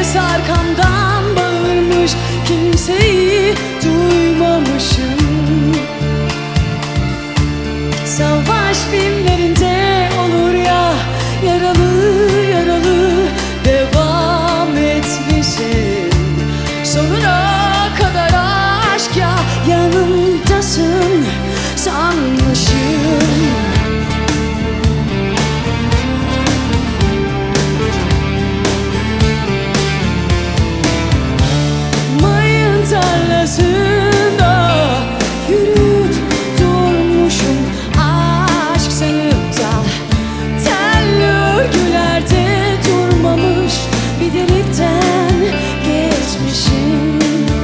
herkes arkamdan bağırmış, kimseyi duymamışım. Savaş filmlerinde olur ya, yaralı yaralı devam etmişim. Sonuna kadar aşk ya, yanımdasın sanmışım. Mayın tarlasında yürüyüp durmuşum, aşk sanıp da telli örgülerde durmamış, bir delikten geçmişim.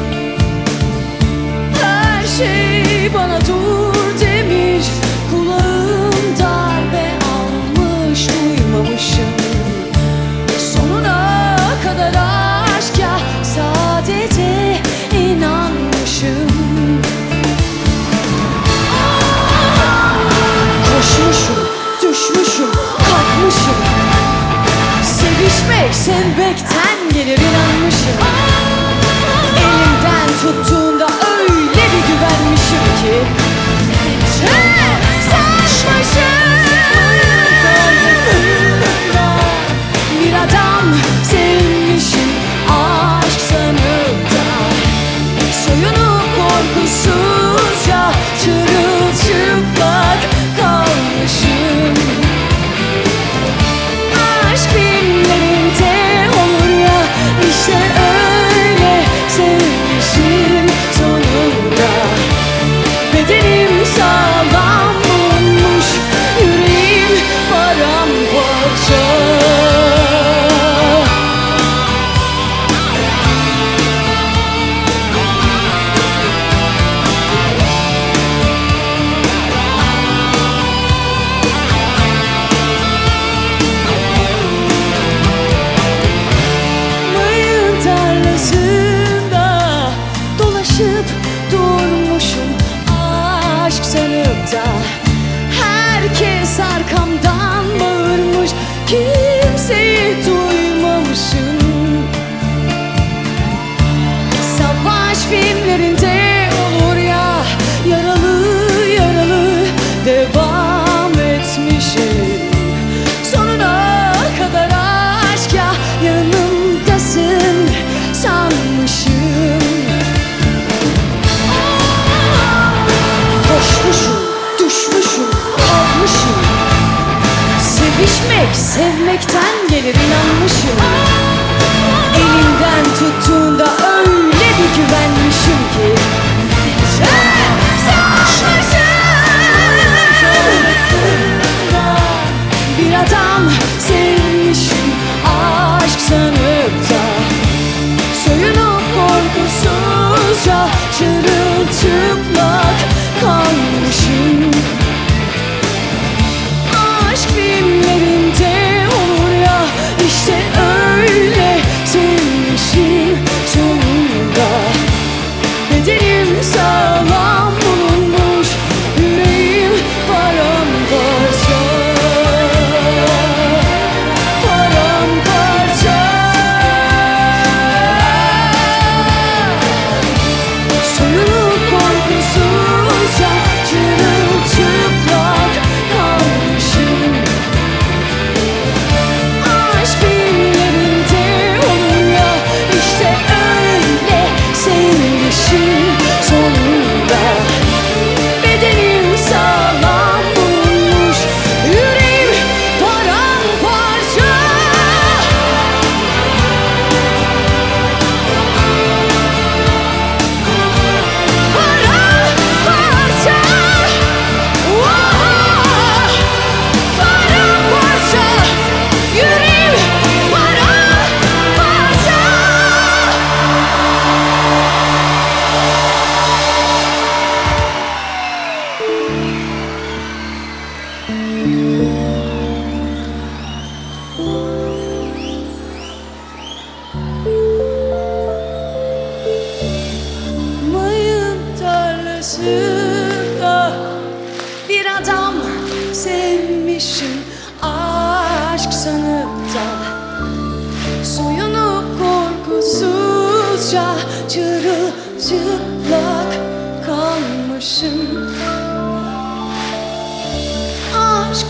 Her şey bana dur demiş, kulağım darbe almış, duymamışım. Sonuna kadar aşk ya, sadece inanmışım. Koşmuşum, düşmüşüm, kalkmışım. Sevişmek sevmekten gelir inanmışım. Elimden tuttuğunda öyle bir güvenmişim ki sarmışım. Bir adam sevmişim, aşk sanıp da soyunup korkusuzca çırılçıplak kalmışım. Aşk filmlerinde olur ya, işte öyle sevmişim sonunda. Bedenim sağlam bulunmuş, yüreğim paramparça. Mayın tarlasında dolaşıp durmuşum, aşk sanıp da herkes arkamdan bağırmış, kimseyi duymamışım. Savaş filmlerinde olur ya, yaralı yaralı devam etmişim. Sonuna kadar aşk ya, yanımdasın sanmışım. Koşmuşum, düşmüşüm, kalkmışım. Sevişmek sevmekten gelir inanmışım. Elimden tuttuğunda öyle bir güvenmişim ki sarmışım. Bir adam sevmişim, aşk sanıp da soyunup korkusuzca çırılçıplak kalmışım. Aşk filmlerinde olur ya, işte öyle sevmişim sonunda. Bedenim sağlam bulunmuş, yüreğim paramparça. Paramparça. Soyunup korkusuzca çırılçıplak kalmışım. Aşk filmlerinde olur ya, işte öyle sevmişim sonunda. Bedenim sağlam bulunmuş, yüreğim paramparça. Paramparça. Paramparça. Yüreğim paramparça. Mayın tarlasında bir adam sevmişim, aşk sanıp da soyunup korkusuzca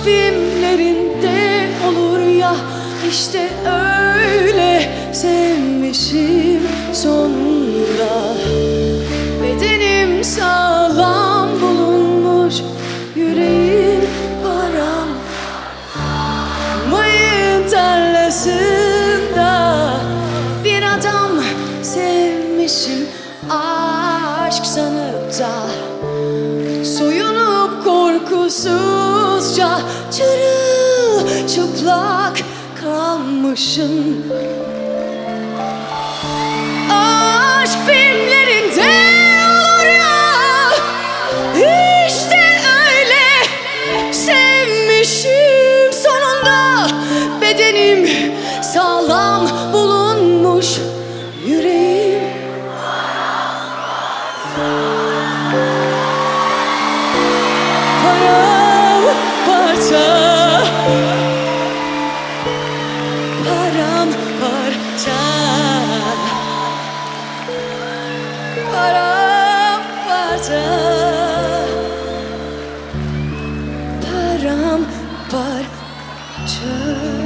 filmlerinde olur ya, işte öyle sevmişim sonunda. Bedenim sağlam bulunmuş, yüreğim param. Mayın tarlasında bir adam sevmişim, aşk sanıp da soyunup korkusuzca çırılçıplak kalmışım. Aşk filmlerinde olur ya, işte öyle sevmişim sonunda. Bedenim sağlam bulunmuş, yüreğim paramparça, paramparça, paramparça, paramparça.